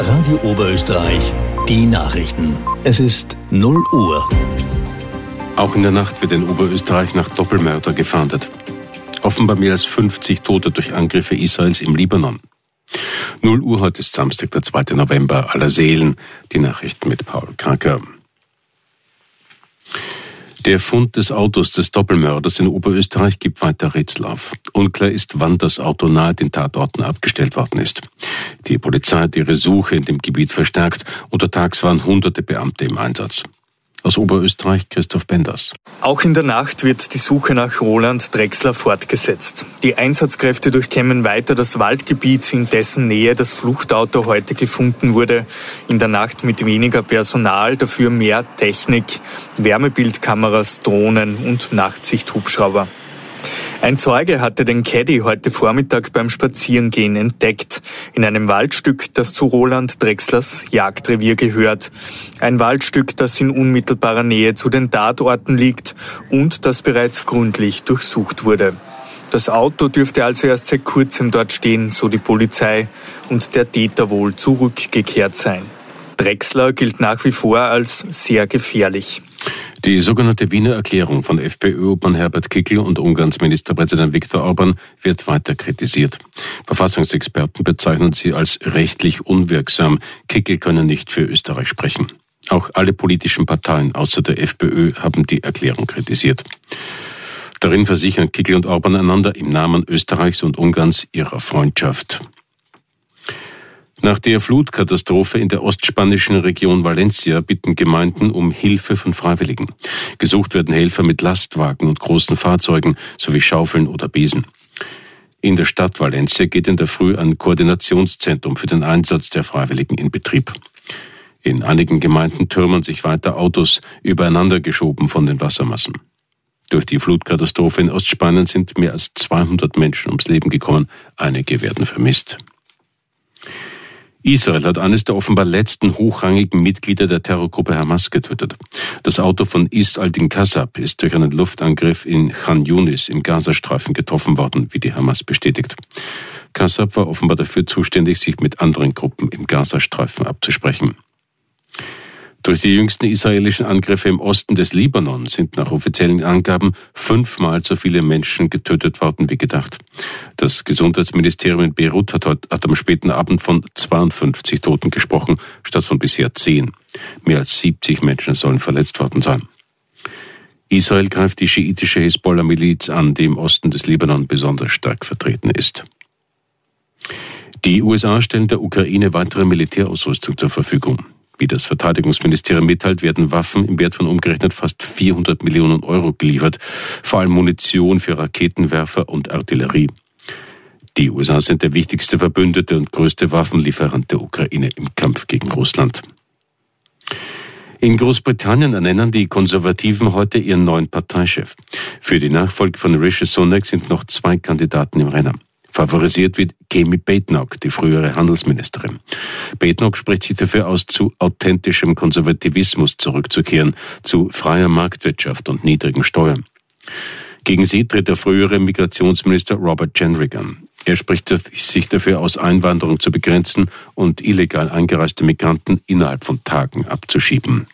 Radio Oberösterreich, die Nachrichten. Es ist 0 Uhr. Auch in der Nacht wird in Oberösterreich nach Doppelmörder gefahndet. Offenbar mehr als 50 Tote durch Angriffe Israels im Libanon. 0 Uhr, heute ist Samstag, der 2. November, aller Seelen. Die Nachrichten mit Paul Kranker. Der Fund des Autos des Doppelmörders in Oberösterreich gibt weiter Rätsel auf. Unklar ist, wann das Auto nahe den Tatorten abgestellt worden ist. Die Polizei hat ihre Suche in dem Gebiet verstärkt. Untertags waren hunderte Beamte im Einsatz. Aus Oberösterreich Christoph Benders. Auch in der Nacht wird die Suche nach Roland Drechsler fortgesetzt. Die Einsatzkräfte durchkämmen weiter das Waldgebiet, in dessen Nähe das Fluchtauto heute gefunden wurde. In der Nacht mit weniger Personal, dafür mehr Technik, Wärmebildkameras, Drohnen und Nachtsichthubschrauber. Ein Zeuge hatte den Caddy heute Vormittag beim Spazierengehen entdeckt, in einem Waldstück, das zu Roland Drechslers Jagdrevier gehört. Ein Waldstück, das in unmittelbarer Nähe zu den Tatorten liegt und das bereits gründlich durchsucht wurde. Das Auto dürfte also erst seit kurzem dort stehen, so die Polizei, und der Täter wohl zurückgekehrt sein. Drechsler gilt nach wie vor als sehr gefährlich. Die sogenannte Wiener Erklärung von FPÖ-Obmann Herbert Kickl und Ungarns Ministerpräsident Viktor Orbán wird weiter kritisiert. Verfassungsexperten bezeichnen sie als rechtlich unwirksam. Kickl könne nicht für Österreich sprechen. Auch alle politischen Parteien außer der FPÖ haben die Erklärung kritisiert. Darin versichern Kickl und Orbán einander im Namen Österreichs und Ungarns ihrer Freundschaft. Nach der Flutkatastrophe in der ostspanischen Region Valencia bitten Gemeinden um Hilfe von Freiwilligen. Gesucht werden Helfer mit Lastwagen und großen Fahrzeugen sowie Schaufeln oder Besen. In der Stadt Valencia geht in der Früh ein Koordinationszentrum für den Einsatz der Freiwilligen in Betrieb. In einigen Gemeinden türmen sich weiter Autos übereinander geschoben von den Wassermassen. Durch die Flutkatastrophe in Ostspanien sind mehr als 200 Menschen ums Leben gekommen. Einige werden vermisst. Israel hat eines der offenbar letzten hochrangigen Mitglieder der Terrorgruppe Hamas getötet. Das Auto von Ist al-Din Kassab ist durch einen Luftangriff in Khan Yunis im Gazastreifen getroffen worden, wie die Hamas bestätigt. Kassab war offenbar dafür zuständig, sich mit anderen Gruppen im Gazastreifen abzusprechen. Durch die jüngsten israelischen Angriffe im Osten des Libanon sind nach offiziellen Angaben 5-mal so viele Menschen getötet worden wie gedacht. Das Gesundheitsministerium in Beirut hat am späten Abend von 52 Toten gesprochen, statt von bisher 10. Mehr als 70 Menschen sollen verletzt worden sein. Israel greift die schiitische Hisbollah-Miliz an, die im Osten des Libanon besonders stark vertreten ist. Die USA stellen der Ukraine weitere Militärausrüstung zur Verfügung. Wie das Verteidigungsministerium mitteilt, werden Waffen im Wert von umgerechnet fast 400 Millionen Euro geliefert, vor allem Munition für Raketenwerfer und Artillerie. Die USA sind der wichtigste Verbündete und größte Waffenlieferant der Ukraine im Kampf gegen Russland. In Großbritannien ernennen die Konservativen heute ihren neuen Parteichef. Für die Nachfolge von Rishi Sunak sind noch 2 Kandidaten im Rennen. Favorisiert wird Kemi Badenoch, die frühere Handelsministerin. Badenoch spricht sich dafür aus, zu authentischem Konservativismus zurückzukehren, zu freier Marktwirtschaft und niedrigen Steuern. Gegen sie tritt der frühere Migrationsminister Robert Jenrick an. Er spricht sich dafür aus, Einwanderung zu begrenzen und illegal eingereiste Migranten innerhalb von Tagen abzuschieben.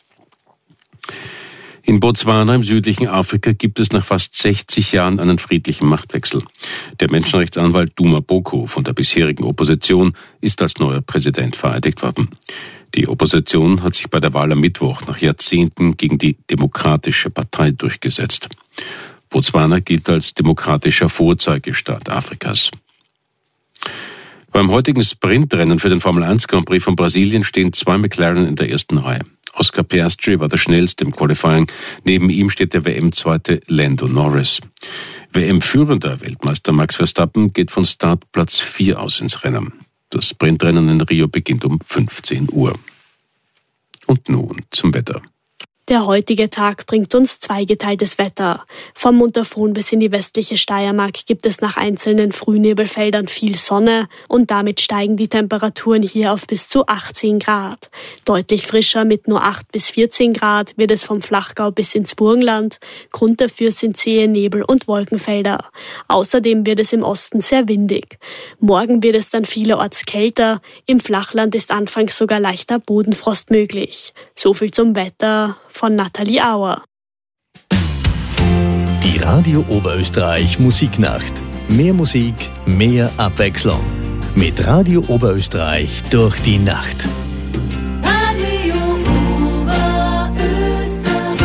In Botswana im südlichen Afrika gibt es nach fast 60 Jahren einen friedlichen Machtwechsel. Der Menschenrechtsanwalt Duma Boko von der bisherigen Opposition ist als neuer Präsident vereidigt worden. Die Opposition hat sich bei der Wahl am Mittwoch nach Jahrzehnten gegen die Demokratische Partei durchgesetzt. Botswana gilt als demokratischer Vorzeigestaat Afrikas. Beim heutigen Sprintrennen für den Formel 1 Grand Prix von Brasilien stehen 2 McLaren in der ersten Reihe. Oscar Piastri war der schnellste im Qualifying. Neben ihm steht der WM-Zweite Lando Norris. WM-führender Weltmeister Max Verstappen geht von Startplatz 4 aus ins Rennen. Das Sprintrennen in Rio beginnt um 15 Uhr. Und nun zum Wetter. Der heutige Tag bringt uns zweigeteiltes Wetter. Vom Montafon bis in die westliche Steiermark gibt es nach einzelnen Frühnebelfeldern viel Sonne und damit steigen die Temperaturen hier auf bis zu 18 Grad. Deutlich frischer mit nur 8 bis 14 Grad wird es vom Flachgau bis ins Burgenland. Grund dafür sind zähe Nebel- und Wolkenfelder. Außerdem wird es im Osten sehr windig. Morgen wird es dann vielerorts kälter. Im Flachland ist anfangs sogar leichter Bodenfrost möglich. So viel zum Wetter von Nathalie Auer. Die Radio Oberösterreich Musiknacht. Mehr Musik, mehr Abwechslung. Mit Radio Oberösterreich durch die Nacht. Radio Oberösterreich.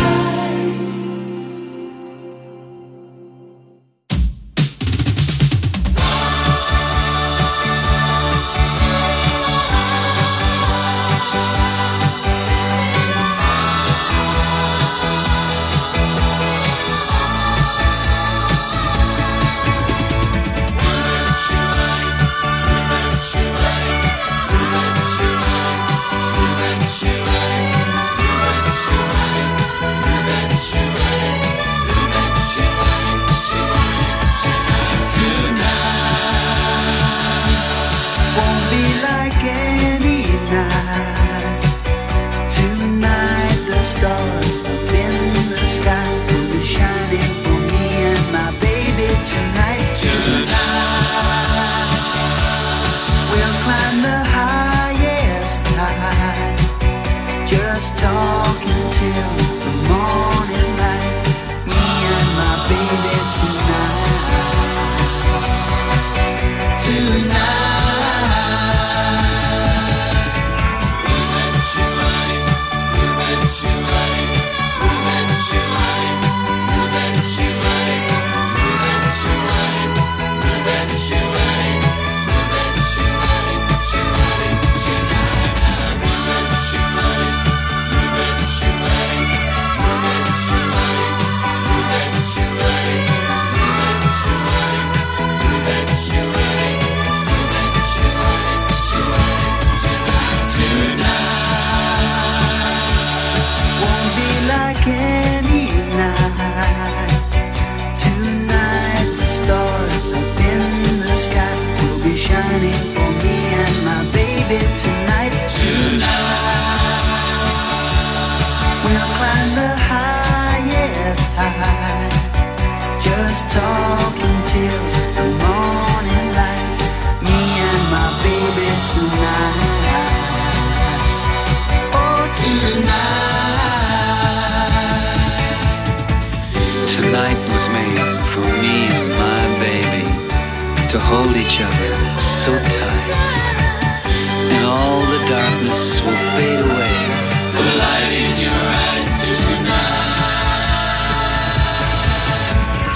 Stars up in the sky will be shining for me and my baby tonight. Tonight we'll climb the highest high, just talking till the morning light. Me and my baby tonight. Tonight. Shining for me and my baby tonight. Tonight we'll climb the highest high, just talking till the morning light. Me and my baby tonight. Oh, tonight. Tonight was made for me and my baby to hold each other so tight, and all the darkness will fade away. The light in your eyes tonight.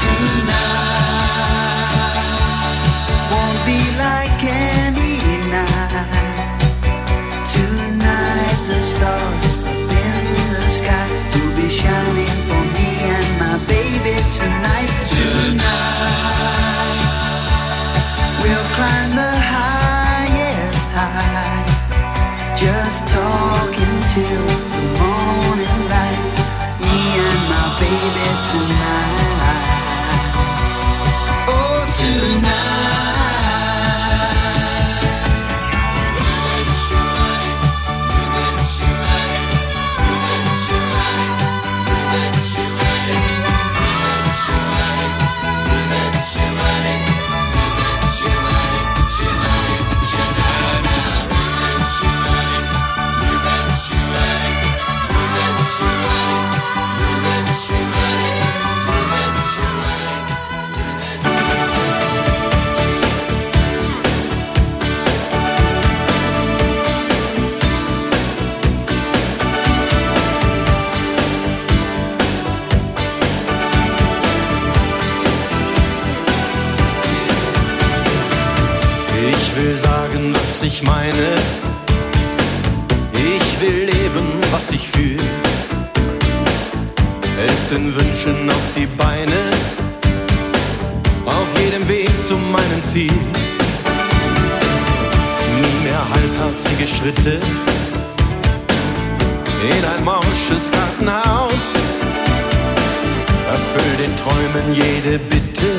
Tonight won't be like any night. Tonight the stars up in the sky will be shining for me and my baby tonight. Tonight we'll climb the highest high, just talking till the morning light. Me and my baby tonight. Oh, tonight. Ich will sagen, was ich meine. Ich will leben, was ich fühl. Helf den Wünschen auf die Beine, auf jedem Weg zu meinem Ziel. Nie mehr halbherzige Schritte, in ein morsches Gartenhaus. Erfüll den Träumen jede Bitte,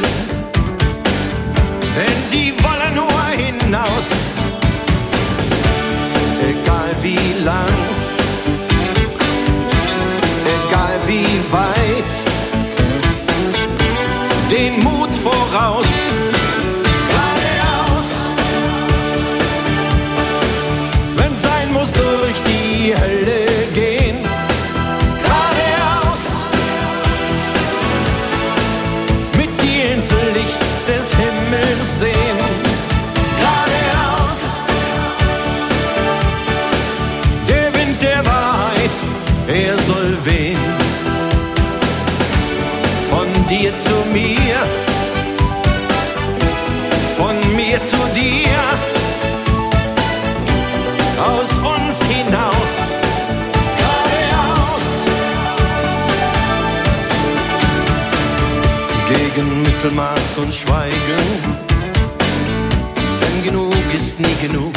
denn sie wollen nur hinaus. Egal wie lang, egal wie weit, den Mut voraus, geradeaus. Wenn sein muss, durch die Hölle gehen, geradeaus. Mit dir ins Licht des Himmels sehen, geradeaus. Der Wind der Wahrheit, er soll wehen. Von dir zu mir, von mir zu dir, aus uns hinaus, geradeaus. Gegen Mittelmaß und Schweigen, denn genug ist nie genug.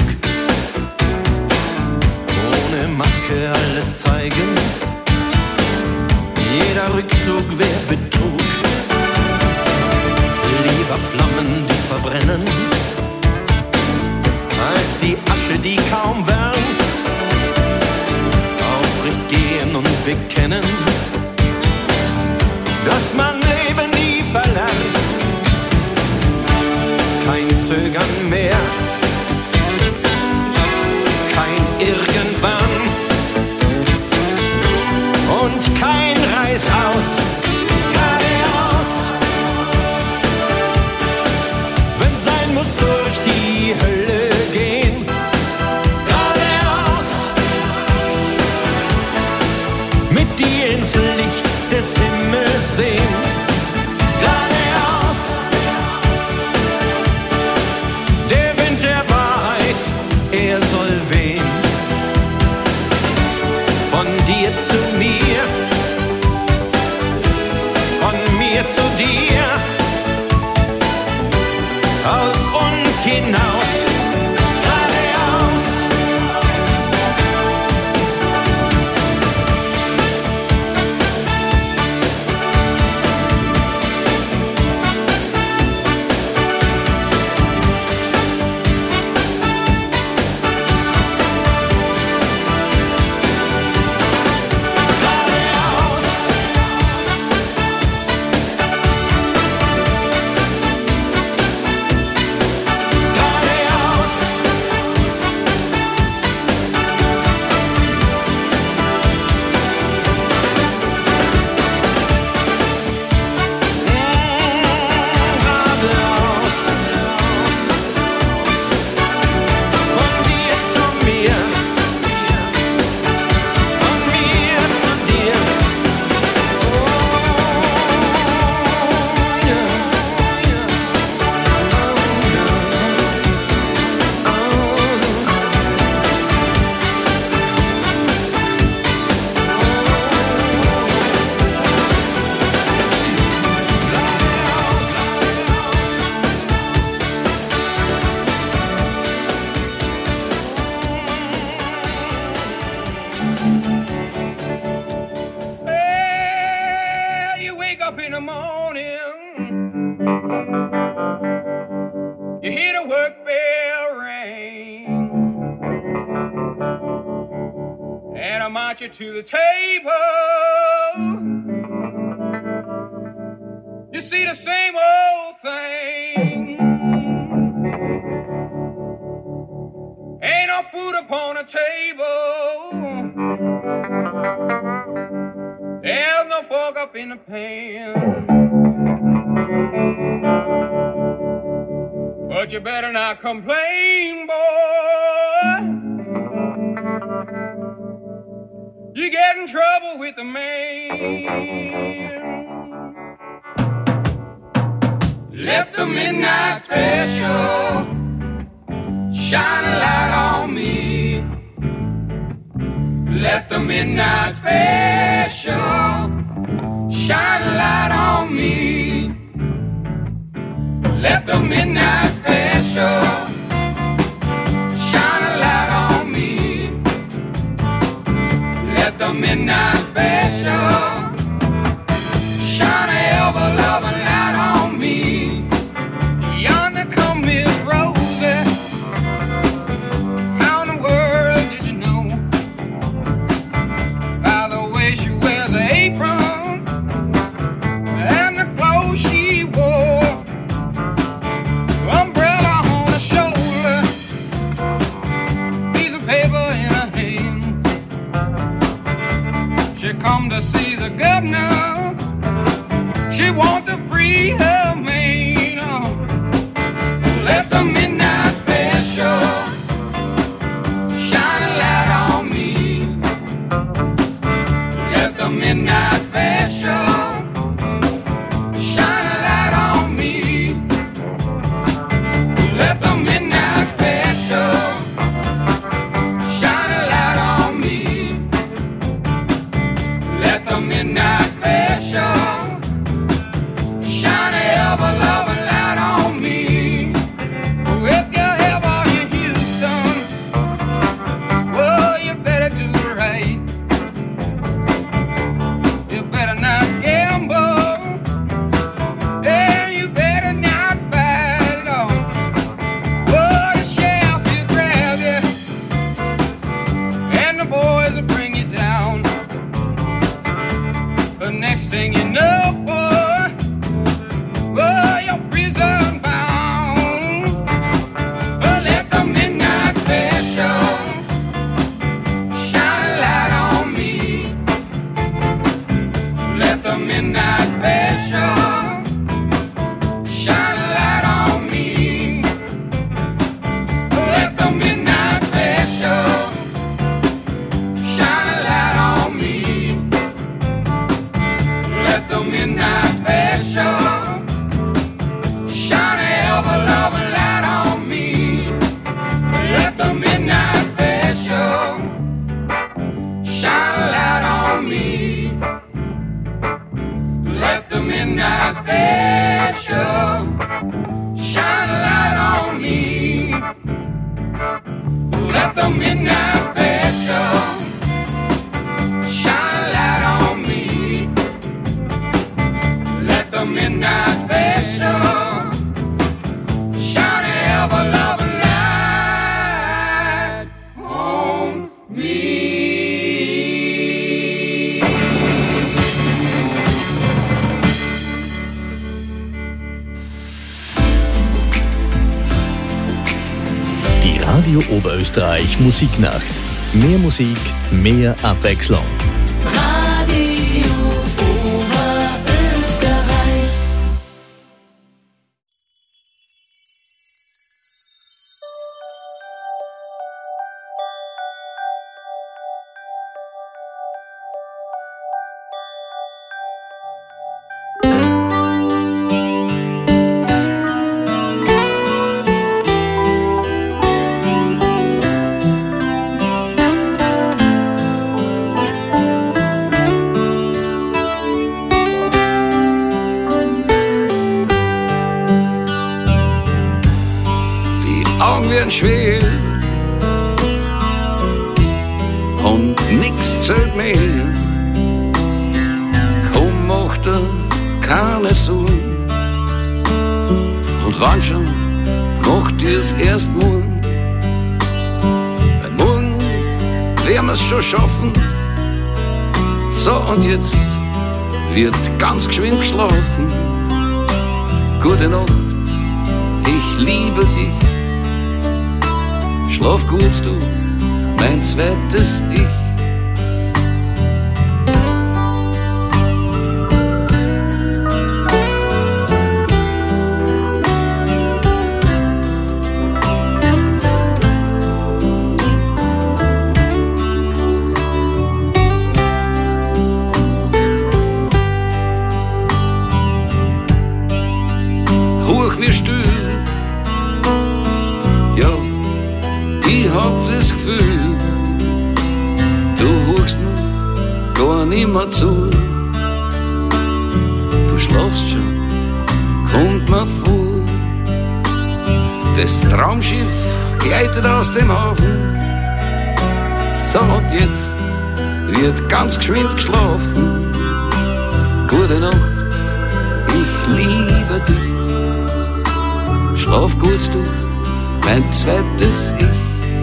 Ohne Maske alles zeigen, jeder Rückzug wär Betrug. Lieber Flammen, die verbrennen, als die Asche, die kaum wärmt. Aufrecht gehen und bekennen, dass man Leben nie verlernt. Kein Zögern mehr, kein Irgendwann und kein Reißaus, geradeaus. Wenn sein muss, durch die Hölle gehen, geradeaus. Mit dir ins Licht des Himmels sehen, geradeaus. Der Wind der Wahrheit, er soll wehen. Von dir zu mir, von mir zu dir, aus uns hinaus, geradeaus. To the table, you see the same old thing. Ain't no food upon the table, there's no fork up in the pan. But you better not complain, boy. You get in trouble with the man. Let the midnight special shine a light on me. Let the midnight special shine a light on me. Let the midnight special shine a light on me. Let the Die Radio Oberösterreich Musiknacht. Mehr Musik, mehr Abwechslung. Radio Oberösterreich. Schwer und nix zählt mehr. Komm, mach dir keine Sorgen. Und wann schon, mach dir's erstmal. Bei morgen werden wir's schon schaffen. So, und jetzt wird ganz geschwind geschlafen. Gute Nacht, ich liebe dich. Schlaf gut, du, mein zweites Ich. Hoch wie still, ja. Ich hab das Gefühl, du hörst mir gar nimmer zu. Du schlafst schon, kommt mir vor. Das Traumschiff gleitet aus dem Hafen. So, und jetzt wird ganz geschwind geschlafen. Gute Nacht, ich liebe dich. Schlaf gut, du, mein zweites Ich.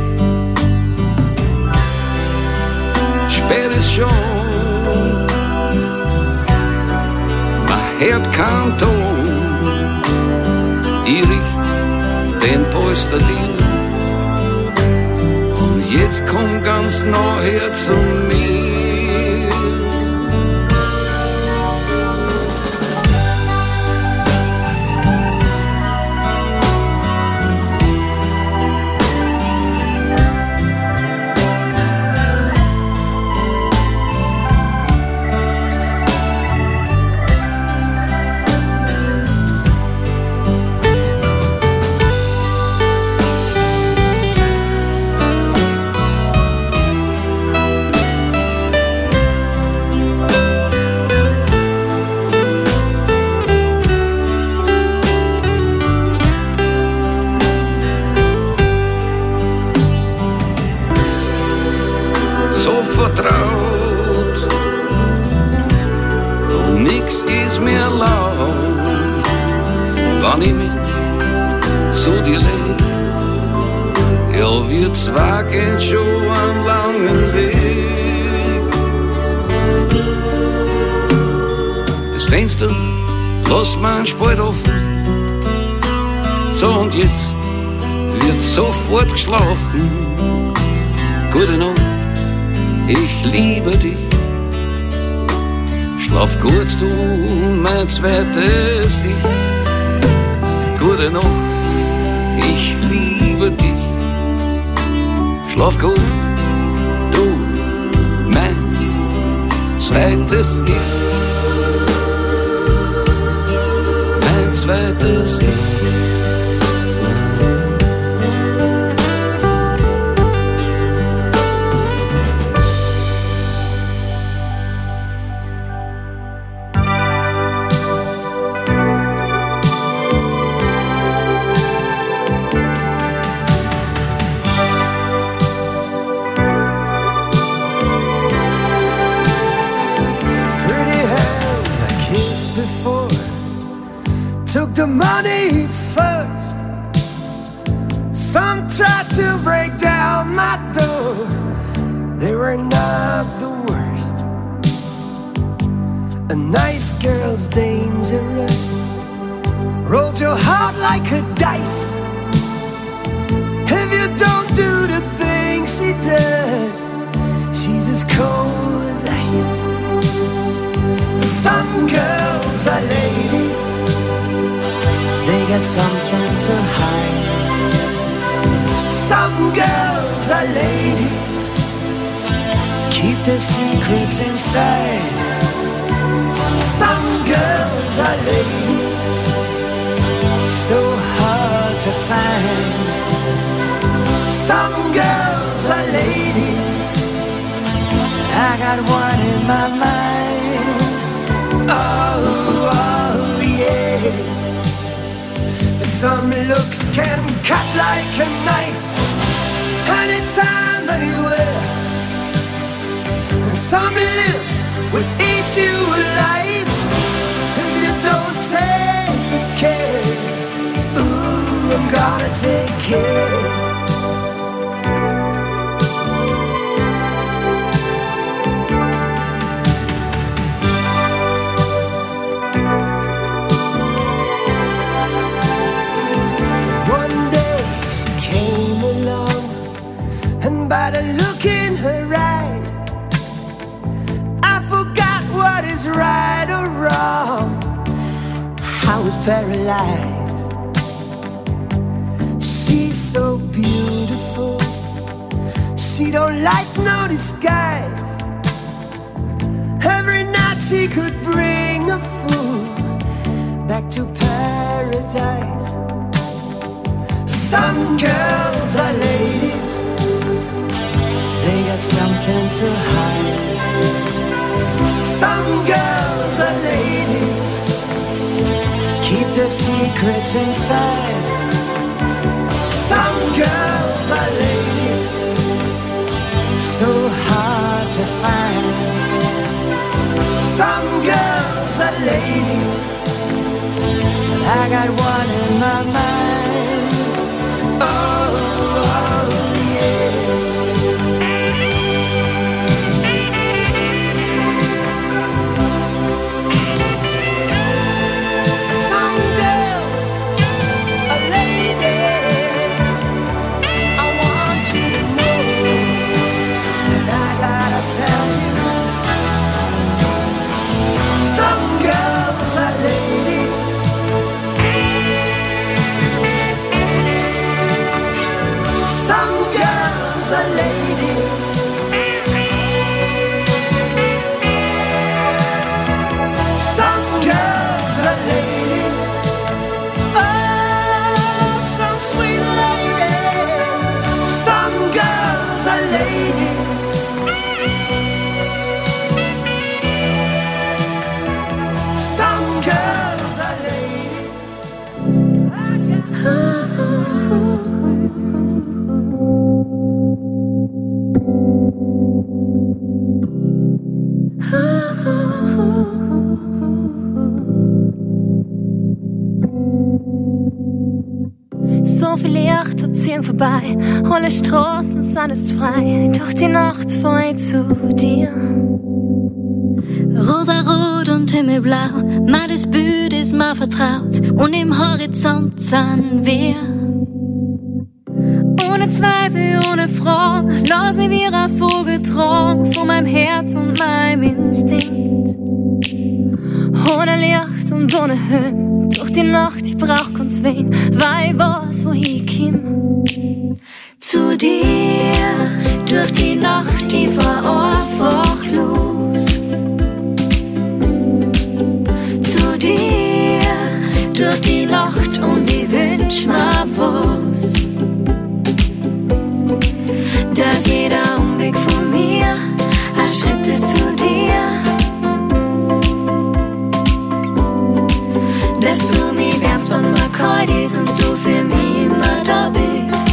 Spät ist schon, man hört keinen Ton. Ich richt den Polster dir und jetzt komm ganz nah her zu mir. Vertraut und nix ist mir laut, wann ich mich zu dir leg. Ja, wir zwei gehen schon einen langen Weg. Das Fenster lass man Spalt offen. So, und jetzt wird sofort geschlafen. Gute Nacht, ich liebe dich. Schlaf gut, du, mein zweites Ich. Gute Nacht, ich liebe dich. Schlaf gut, du, mein zweites Ich. Mein zweites Ich. Took the money first. Some tried to break down my door. They were not the worst. A nice girl's dangerous. Rolled your heart like a dice. If you got something to hide. Some girls are ladies, keep their secrets inside. Some girls are ladies, so hard to find. Some girls are ladies, I got one in my mind. Oh, yeah. Some looks can cut like a knife, anytime, anywhere. And some lips will eat you alive if you don't take care. Ooh, I'm gonna take care. By the look in her eyes, I forgot what is right or wrong. I was paralyzed. She's so beautiful, she don't like no disguise. Every night she could bring a fool back to paradise. Some girls are ladies, they got something to hide. Some girls are ladies, keep their secrets inside. Some girls are ladies, so hard to find. Some girls are ladies, but I got one in my mind. Oh, yeah. So viele Lichter ziehen vorbei, alle Straßen sind jetzt frei. Durch die Nacht fahr ich zu dir. Rosarot und Himmelblau, mal das Bild ist mir vertraut. Und im Horizont sind wir. Ohne Zweifel, ohne Fragen, lass mich wie ein Vogel tragen von meinem Herz und meinem Instinkt. Ohne Licht und ohne Höhen, durch die Nacht, ich brauch keinen Zwing, weil ich weiß, wo ich komm. Zu dir, durch die Nacht, ich fahr einfach los. Zu dir, durch die Nacht und ich wünsch mir was. Dass jeder Umweg von mir ein Schritt ist zu dir. Dass du mich wärmst, wenn mir kalt ist und du für mich immer da bist.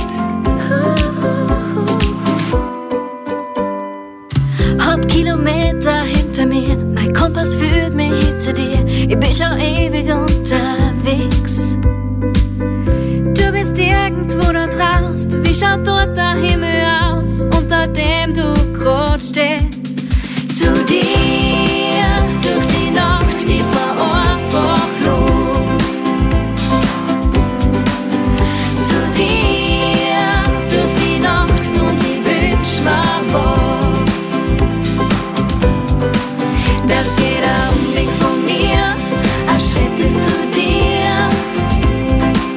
Hab Kilometer hinter mir, mein Kompass führt mich hin zu dir. Ich bin schon ewig unterwegs. Du bist irgendwo da draußen, wie schaut dort der Himmel aus, unter dem du grad stehst. Zu dir, durch die Nacht, ich fahr einfach los. Zu dir, durch die Nacht und ich wünsch mir was. Dass jeder Umweg von mir ein Schritt ist zu dir.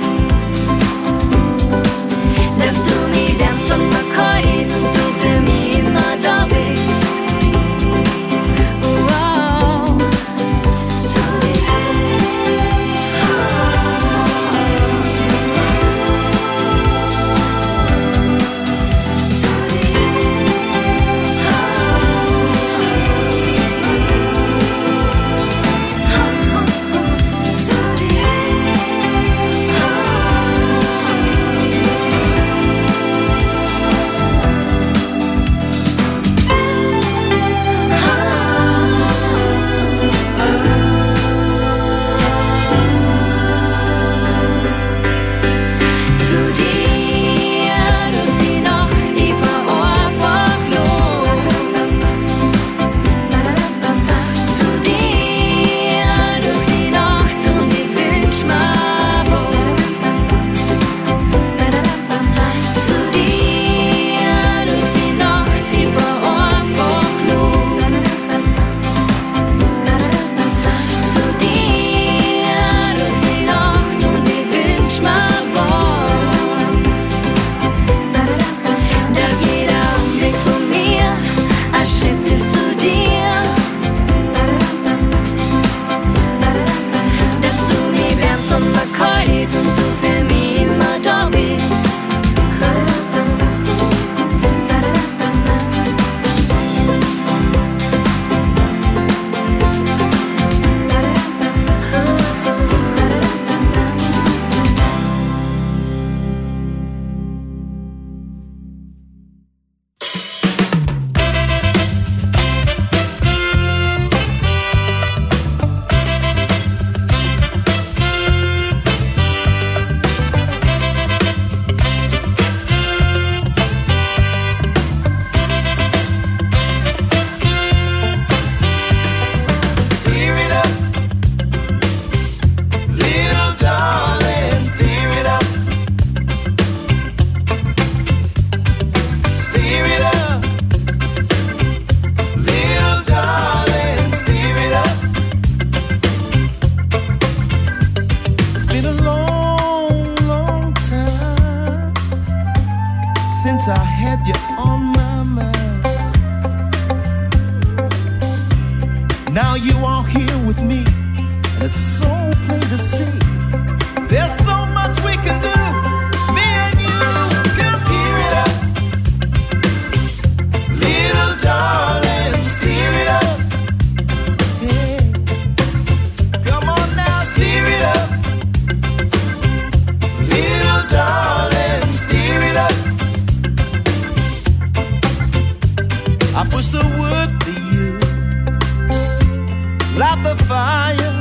since I had you on my mind. Now you are here with me, and it's so plain to see. There's so much we can do, me and you. Come steer it up, little darling, steer it up. Yeah. Come on now, steer it up, little darling, steer it up. I push the wood for you, light the fire,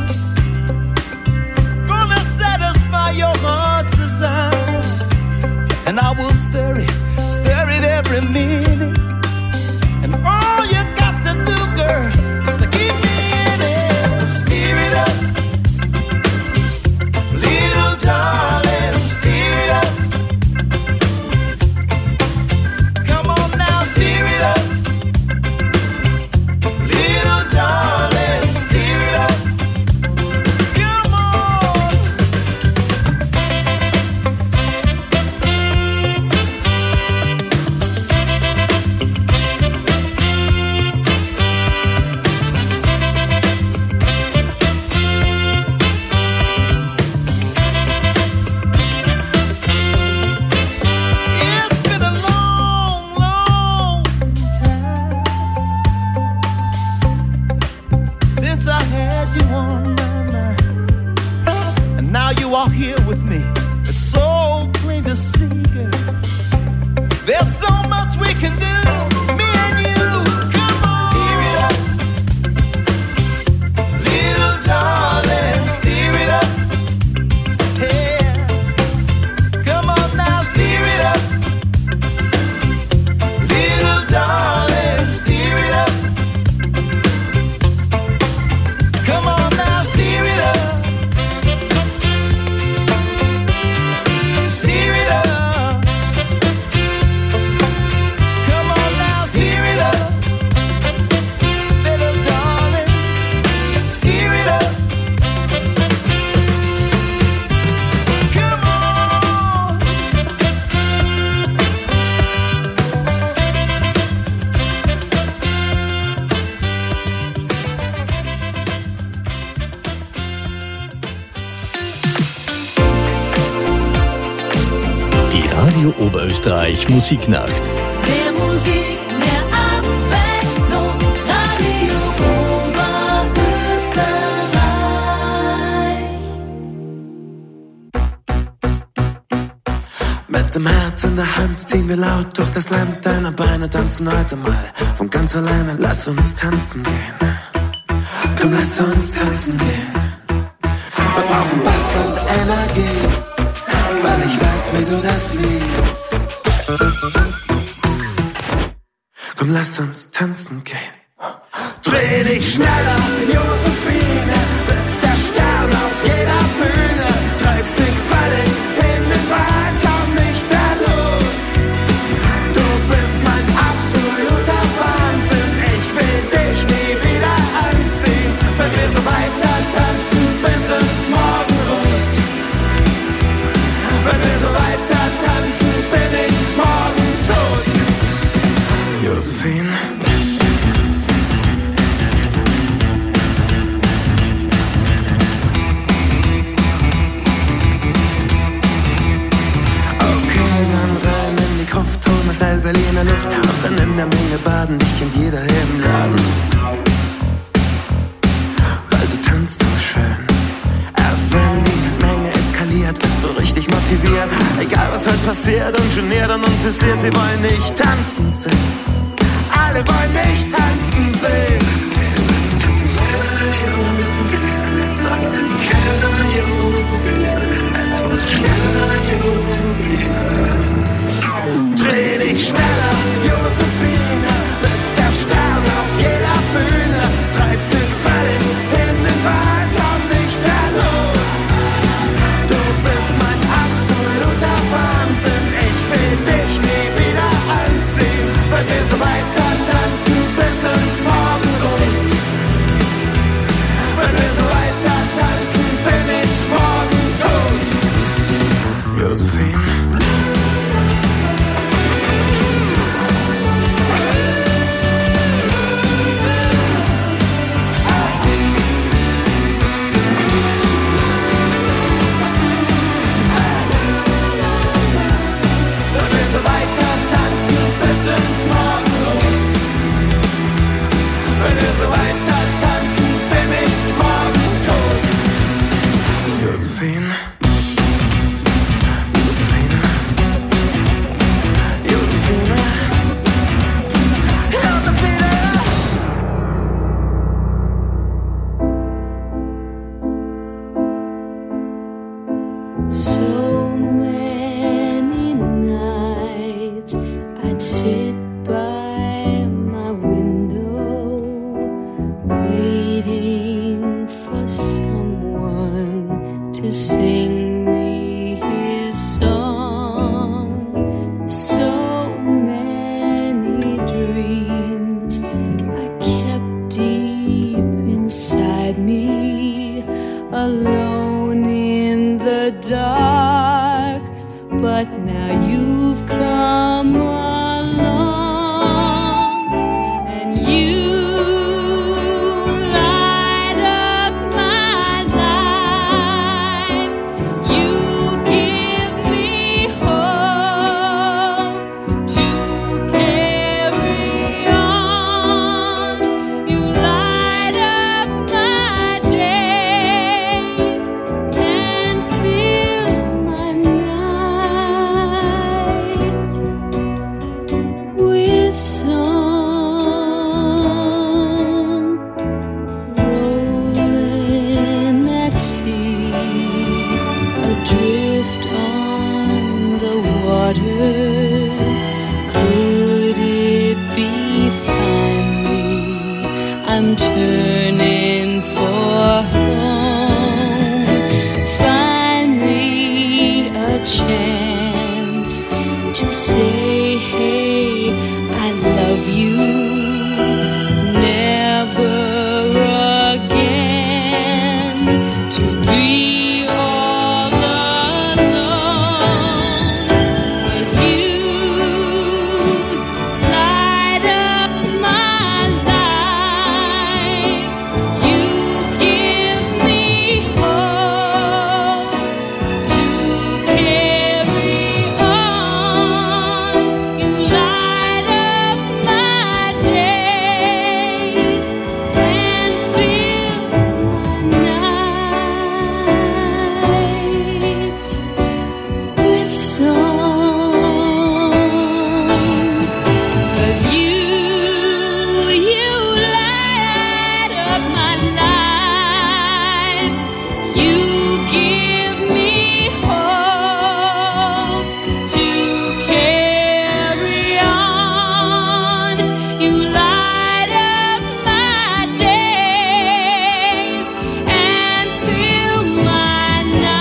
gonna satisfy your heart's desire. And I will stir it every minute. And all you got to do, girl, is to keep me in it. Steer it up, little darling, steer it up. Come on now, steer it up, little darling, steer it up. Come on. It's been a long, long time since I had you on my mind, and now you are here with me. It's so plain to see, girl. There's so much we can do, me and you. Come on, steer it up, little darling, steer it up. Yeah, come on now, steer it up, little darling, steer it up. Come on now, steer it up, steer it up. Come on now, steer it up, little darling, steer it up. Come on. Die Radio Oberösterreich Musiknacht. Mehr Musik, mehr Abwechslung. Radio Oberösterreich. Mit dem Herz in der Hand ziehen wir laut durch das Land. Deine Beine tanzen heute mal von ganz alleine. Lass uns tanzen gehen. Komm, lass uns tanzen gehen. Wir brauchen Bass und Energie, weil ich weiß, wie du das liebst. Komm, lass uns tanzen gehen. Dreh dich schneller, Josephine, bist der Stern auf jeder Bühne. Treibst mich völlig in den Wahn, komm nicht mehr los. Du bist mein absoluter Wahnsinn, ich will dich nie wieder anziehen. Wenn wir so weiter tanzen bis ins Morgenrot. Wenn wir so weiter tanzen, bin ich morgen tot. Josephine. Okay, dann rein in die Gruft, hol mal schnell Berliner Luft und dann in der Menge baden, dich kennt jeder hier im Laden. Weil du tanzt so schön. Erst wenn die Menge eskaliert, bist du richtig motiviert. Egal was heute passiert und geniert und interessiert, sie wollen nicht tanzen sehen. Alle wollen nicht tanzen sehen. Sag dem Keller, Josephine, etwas schneller, Josephine. Dreh dich schneller, Josephine, bist der Stern auf jeder Bühne. Treibst mich völlig in den Wahn, komm nicht mehr los. Du bist mein absoluter Wahnsinn, ich will dich nie wieder anziehen. Wenn wir so weiter tanzen bis ins Morgenrot. Wenn wir so weiter tanzen, bin ich morgen tot. Josephine. and turning for home. Finally a chance to say, hey, I love you. Never again to be all alone. But you light up my life. You give me hope to carry on. You light up my days and fill my nights with song. 'Cause you light up my life. You give me hope to carry on. You light up my days and fill my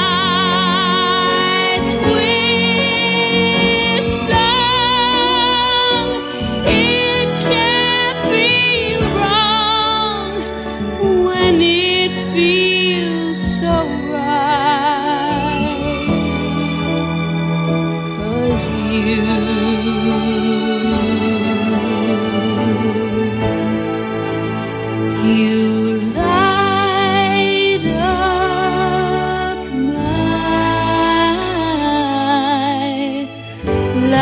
nights with song. It can't be wrong when it feels so right. 'Cause you light up my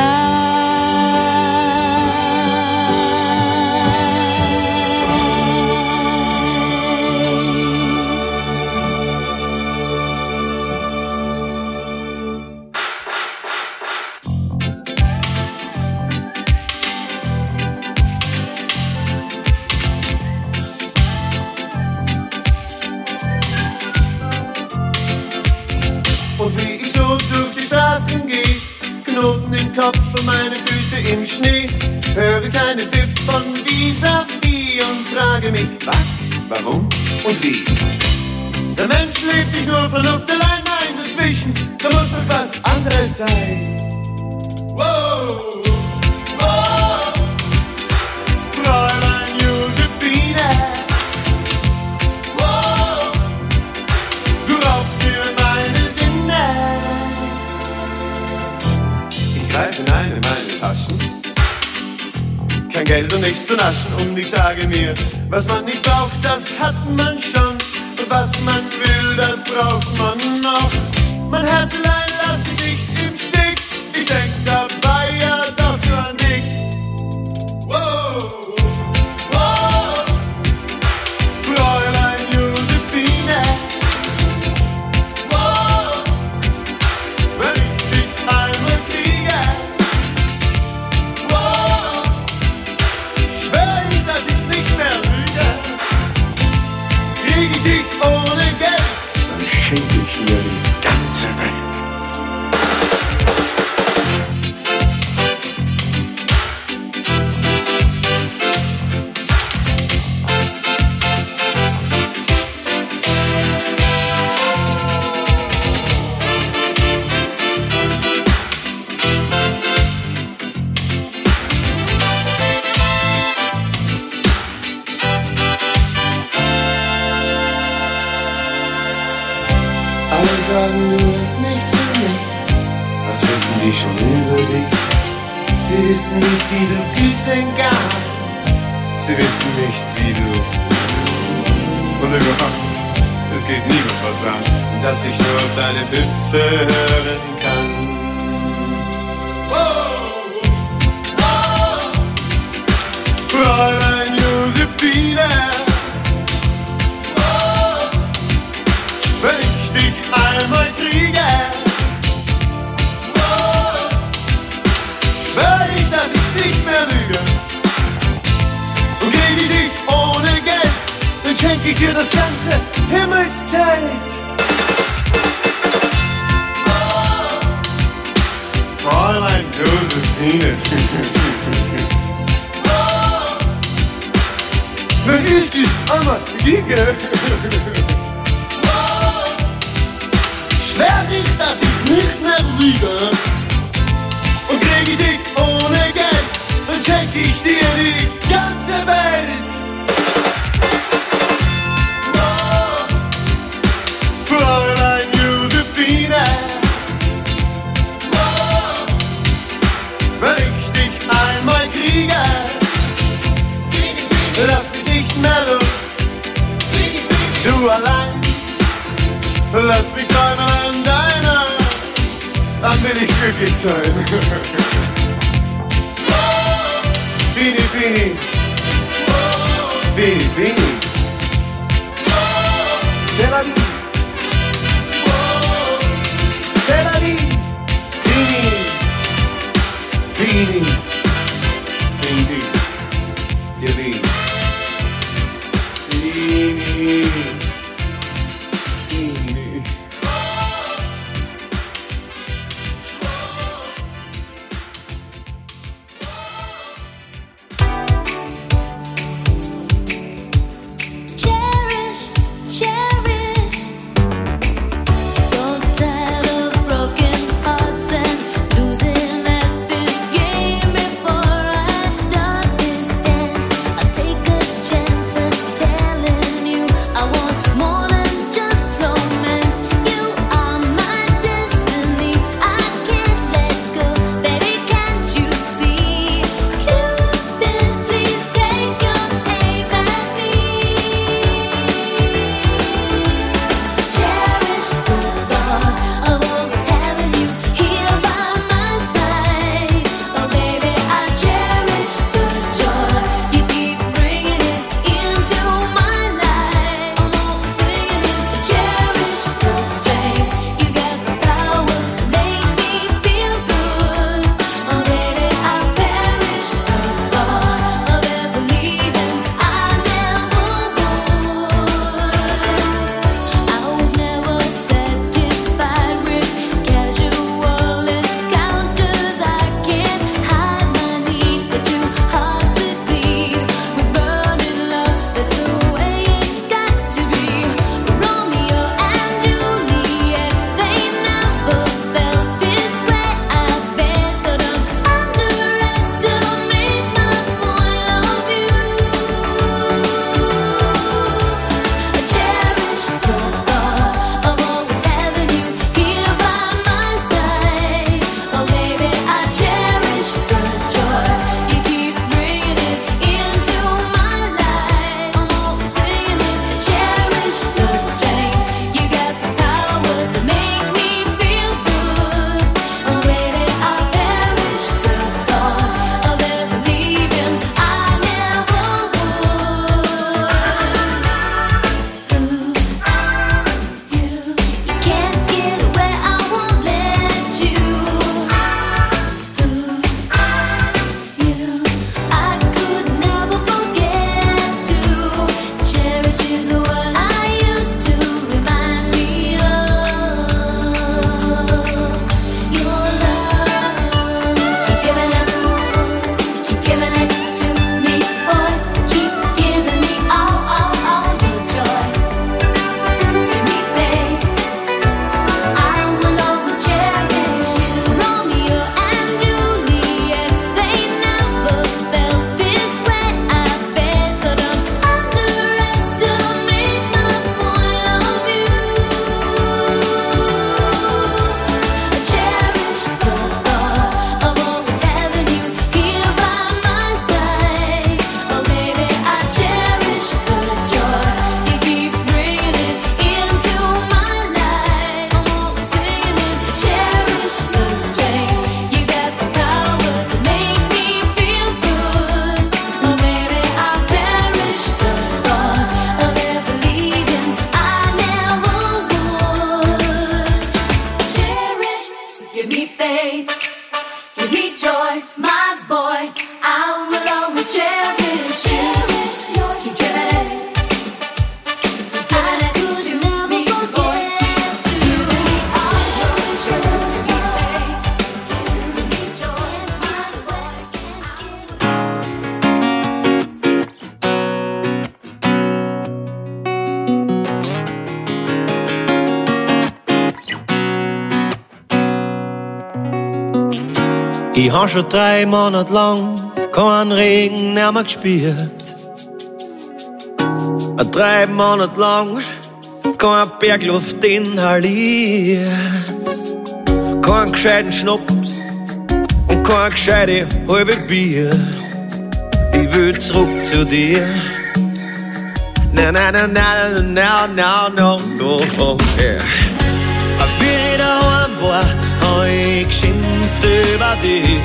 Und wie ich so durch die Straßen gehe, Knoten im Kopf und meine Füße im Schnee, höre ich einen Pfiff von vis-à-vis und frage mich, was, warum und wie. Der Mensch lebt nicht nur von Luft allein, nein, dazwischen, da muss noch was anderes sein. Wow, wow, Fräulein Josephine, wow, du raubst mir meine Sinne. Ich greife hinein in meine Taschen, kein Geld und nichts zu naschen, und ich sage mir, was man nicht braucht, das hat man schon, und was man will, das braucht man noch. Mein Herzlein lass mich im Stich, ich denk dabei ja doch nur an dich. Wow, wow, Fräulein Josephine, wow, wenn ich dich einmal kriege, wow, schwör ich, dass ich's nicht mehr lüge. Krieg ich dich ohne Geld, dann schenk ich dir die ganze Welt. Alle sagen, du bist nichts für mich. Was wissen die schon über dich? Sie wissen nicht, wie du küssen kannst. Sie wissen nicht, wie du... Und überhaupt, es geht niemand was an, dass ich nur auf deine Witwe hören kann. Fräulein Josephine, wenn ich dich einmal kriege, schwör ich, dass ich nicht mehr lüge. Und krieg ich dich ohne Geld, dann schenk ich dir das ganze Himmelszelt. Fräulein Josephine, wenn ich dich einmal kriege. Schwör ich, dass ich nicht mehr liege. Und krieg ich dich ohne Geld, dann schenk ich dir die ganze Welt. Fräulein Josephine, wenn ich dich einmal kriege, lass mich nicht mehr los, du allein, lass mich träumen an deiner, dann will ich glücklich sein. Fini, Fini, Fini, Fini, c'est la vie. C'est la vie, fini, fini, fini, fini, fini, fini. Cherish, cherish. So tired of broken hearts and losing at this game. Before I start this dance, I'll Ich hab schon 3 Monate lang keinen Regen mehr gespürt. 3 Monate lang keine Bergluft inhaliert. Kein gescheiten Schnaps und kein gescheite halbe Bier. Ich will zurück zu dir. Na na na na na na na no, no, yeah. Wie ich daheim war, hab ich geschimpft über dich.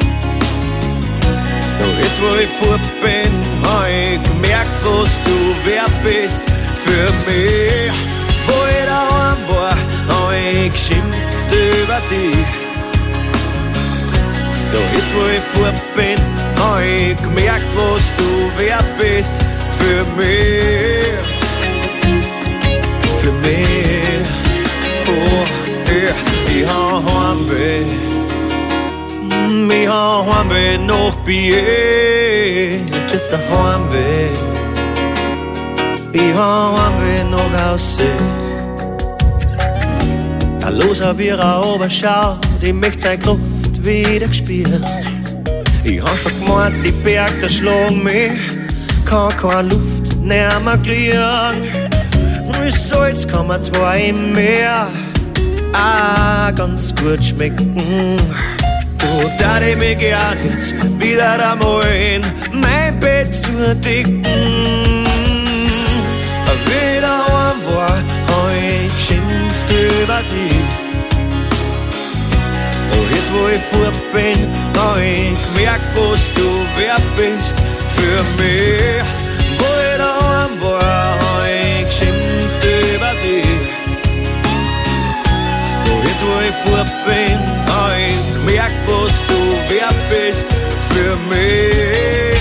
Doch jetzt wo ich fort bin, hab ich gemerkt, was du wer bist für mich. Wo ich daheim war, hab ich geschimpft über dich. Doch jetzt wo ich fort bin, hab ich gemerkt, was du wer bist für mich. Für mich, oh yeah. Ich hab Heimweh, ich hab Heimweh noch bei ihr. Just a Heimweh, ich hab Heimweh noch aussehen. Da los hab ich oben schaut, ich möcht sein Kraft wieder gespürt. Ich hab schon gemeint, die Berg, da schlagen mich, kann keine Luft mehr kriegen. Das Salz kann man zwar im Meer auch ganz gut schmecken. Du darf ich mich gern jetzt wieder einmal in mein Bett zudecken. Wie ich daheim war, hab ich geschimpft über dich. Doch jetzt wo ich fort bin, hab ich gemerkt, was du wer bist für mich. Wo ich daheim war, hab ich geschimpft über dich. Doch jetzt wo ich fort bin, hab ich gemerkt, was du wer bist für mich.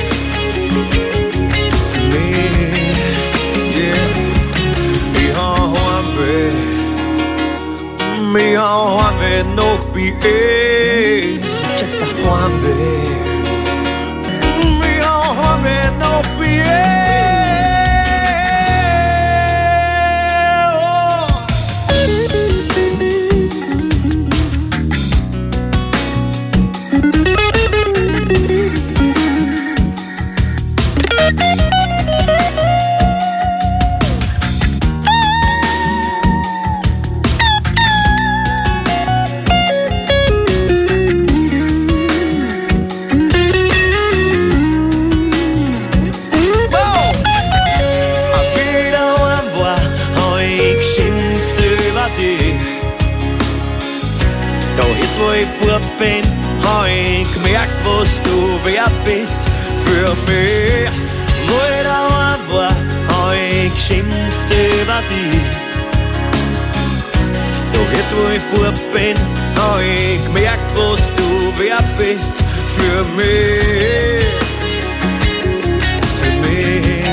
Für mich, yeah. Ich hab Heimweh, ich hab Heimweh noch bei ihr. Just a Heimweh, ich hab Heimweh noch bei ihr. Wo ich fort bin, hab ich gemerkt, was du wer bist für mich. Wo ich daheim war, hab ich geschimpft über dich. Doch jetzt wo ich fort bin, hab ich gemerkt, was du wer bist für mich. Für mich,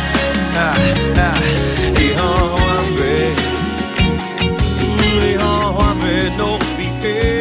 ich hab Heimweh, ich hab Heimweh noch bei ihr.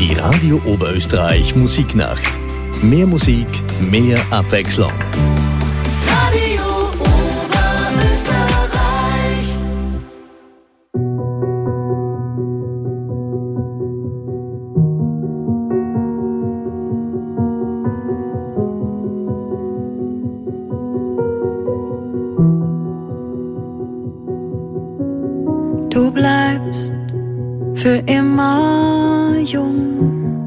Die Radio Oberösterreich Musiknacht. Mehr Musik, mehr Abwechslung. Radio Oberösterreich. Du bleibst für immer jung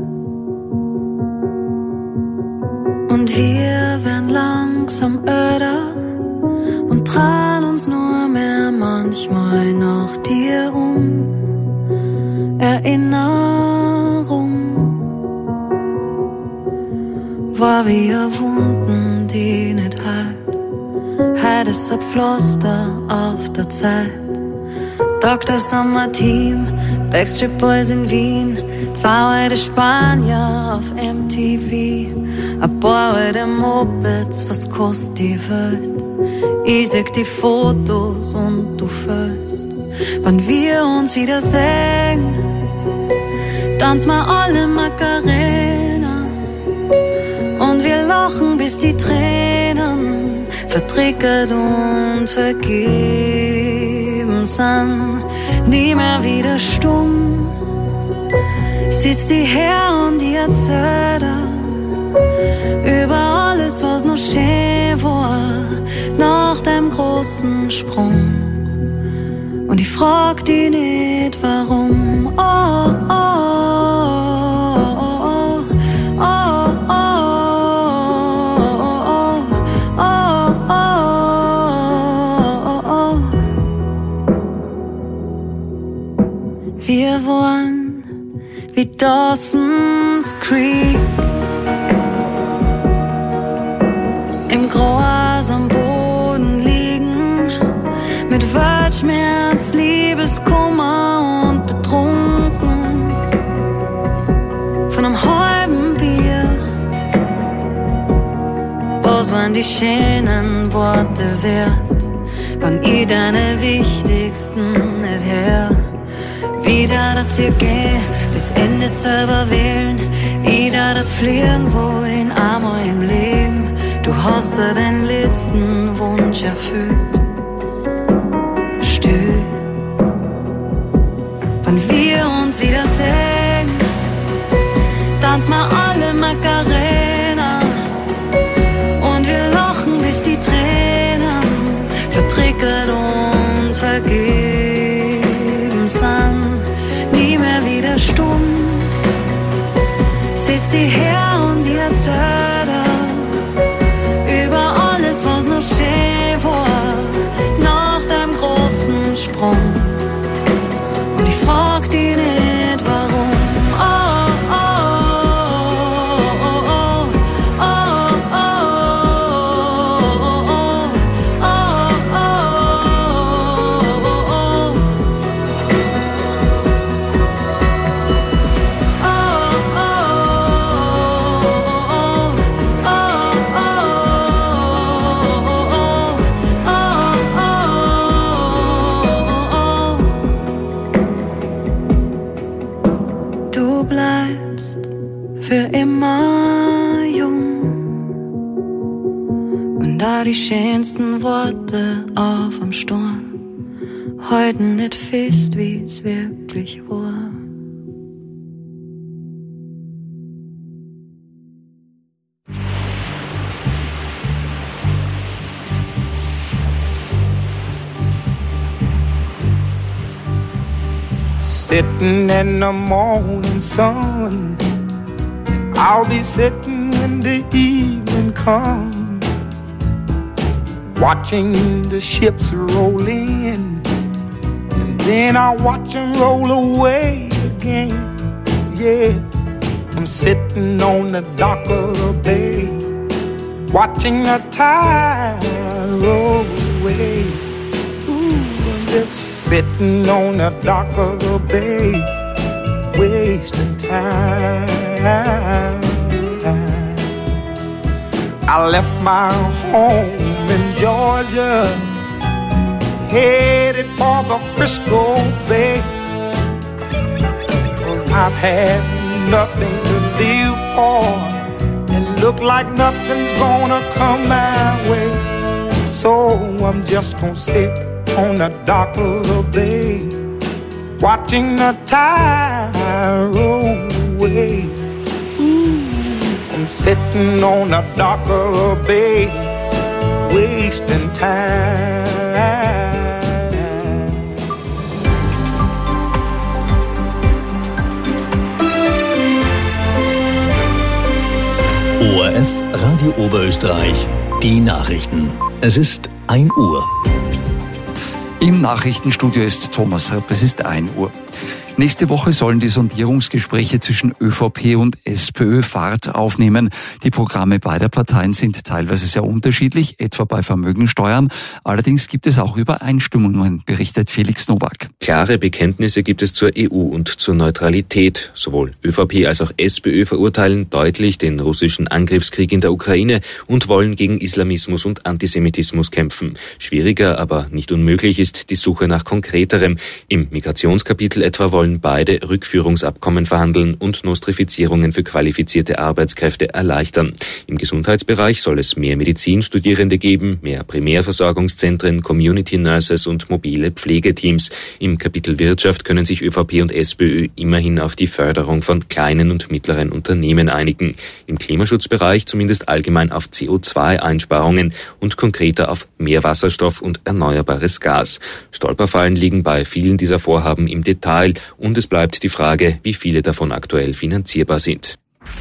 und wir werden langsam öder und drehen uns nur mehr manchmal nach dir um. Erinnerung war wie Wunden, die nicht heilt. Heute ist ein Pflaster auf der Zeit. Dr. Sommer Team, Backstreet Boys in Wien, 2 alte Spanier auf MTV, ein paar alte Mopeds, was kostet die Welt? Ich seh die Fotos und du fühlst, wann wir uns wiedersehen, tanzen wir alle Macarena und wir lachen bis die Tränen vertrickert und vergeben sind. Nie mehr wieder stumm, sitzt die her und die erzählt über alles, was noch schön war, nach dem großen Sprung. Und ich frag die nicht, warum. Oh, oh, oh, oh, oh, oh, oh, oh, oh, oh. Wir waren wie Dawson's Creek, im Gras am Boden liegen, mit Weltschmerz, Liebeskummer und betrunken von einem halben Bier. Was waren die schönen Worte wert, wann ich deine wichtigsten nicht her? Wieder das hier gehen, das Ende selber wählen. Jeder das fliegen wollen, einmal im Leben. Du hast dir den letzten Wunsch erfüllt. Still, wann wir uns wiedersehen, tanzen wir alle Macarena und wir lachen bis die Tränen vertrickert und vergeben sind. Nie mehr wieder stumm, sitzt die her und die erzählt über alles, was noch schön war, nach dem großen Sprung. Und ich frag die nicht, warum. Oh, oh, oh, oh, oh, oh, Du bleibst für immer jung und da die schönsten Worte auf am Sturm heute nicht fest, wie's wirklich war. Sitting in the morning sun, I'll be sitting when the evening comes, watching the ships roll in, and then I'll watch them roll away again. Yeah, I'm sitting on the dock of the bay, watching the tide roll away. Just sitting on the dock of the bay, wasting time. I left my home in Georgia, headed for the Frisco Bay, 'cause I've had nothing to live for, and look like nothing's gonna come my way. So I'm just gonna sit on the dock of the bay, watching the tide roll away. I'm sitting on the dock of the bay, wasting time. ORF Radio Oberösterreich, die Nachrichten. Es ist 1 Uhr. Im Nachrichtenstudio ist Thomas Rapp, es ist 1 Uhr. Nächste Woche sollen die Sondierungsgespräche zwischen ÖVP und SPÖ Fahrt aufnehmen. Die Programme beider Parteien sind teilweise sehr unterschiedlich, etwa bei Vermögensteuern. Allerdings gibt es auch Übereinstimmungen, berichtet Felix Nowak. Klare Bekenntnisse gibt es zur EU und zur Neutralität. Sowohl ÖVP als auch SPÖ verurteilen deutlich den russischen Angriffskrieg in der Ukraine und wollen gegen Islamismus und Antisemitismus kämpfen. Schwieriger, aber nicht unmöglich ist die Suche nach Konkreterem. Im Migrationskapitel etwa wollen beide Rückführungsabkommen verhandeln und Nostrifizierungen für qualifizierte Arbeitskräfte erleichtern. Im Gesundheitsbereich soll es mehr Medizinstudierende geben, mehr Primärversorgungszentren, Community Nurses und mobile Pflegeteams. Im Kapitel Wirtschaft können sich ÖVP und SPÖ immerhin auf die Förderung von kleinen und mittleren Unternehmen einigen. Im Klimaschutzbereich zumindest allgemein auf CO2-Einsparungen und konkreter auf mehr Wasserstoff und erneuerbares Gas. Stolperfallen liegen bei vielen dieser Vorhaben im Detail. Und es bleibt die Frage, wie viele davon aktuell finanzierbar sind.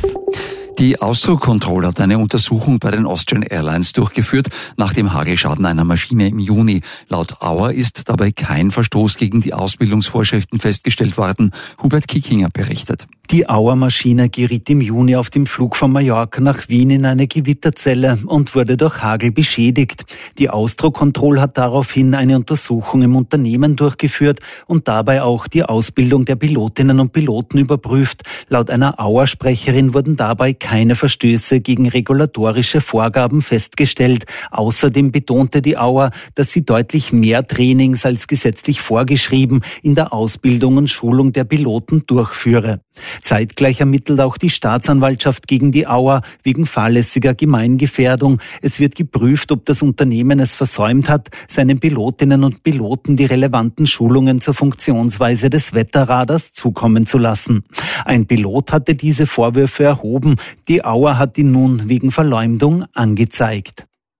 Die Ausdruckkontrolle hat eine Untersuchung bei den Austrian Airlines durchgeführt nach dem Hagelschaden einer Maschine im Juni. Laut Auer ist dabei kein Verstoß gegen die Ausbildungsvorschriften festgestellt worden. Hubert Kickinger berichtet. Die Auer-Maschine geriet im Juni auf dem Flug von Mallorca nach Wien in eine Gewitterzelle und wurde durch Hagel beschädigt. Die Ausdruckkontrolle hat daraufhin eine Untersuchung im Unternehmen durchgeführt und dabei auch die Ausbildung der Pilotinnen und Piloten überprüft. Laut einer Auer-Sprecherin wurden dabei keine Verstöße gegen regulatorische Vorgaben festgestellt. Außerdem betonte die Auer, dass sie deutlich mehr Trainings als gesetzlich vorgeschrieben in der Ausbildung und Schulung der Piloten durchführe. Zeitgleich ermittelt auch die Staatsanwaltschaft gegen die Auer wegen fahrlässiger Gemeingefährdung. Es wird geprüft, ob das Unternehmen es versäumt hat, seinen Pilotinnen und Piloten die relevanten Schulungen zur Funktionsweise des Wetterradars zukommen zu lassen. Ein Pilot hatte diese Vorwürfe erhoben. Die Auer hat ihn nun wegen Verleumdung angezeigt.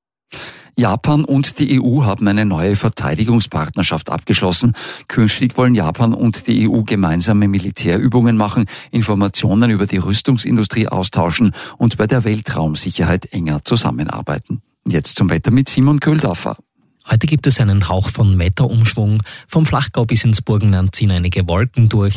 Japan und die EU haben eine neue Verteidigungspartnerschaft abgeschlossen. Künftig wollen Japan und die EU gemeinsame Militärübungen machen, Informationen über die Rüstungsindustrie austauschen und bei der Weltraumsicherheit enger zusammenarbeiten. Jetzt zum Wetter mit Simon Köhldorfer. Heute gibt es einen Hauch von Wetterumschwung. Vom Flachgau bis ins Burgenland ziehen einige Wolken durch.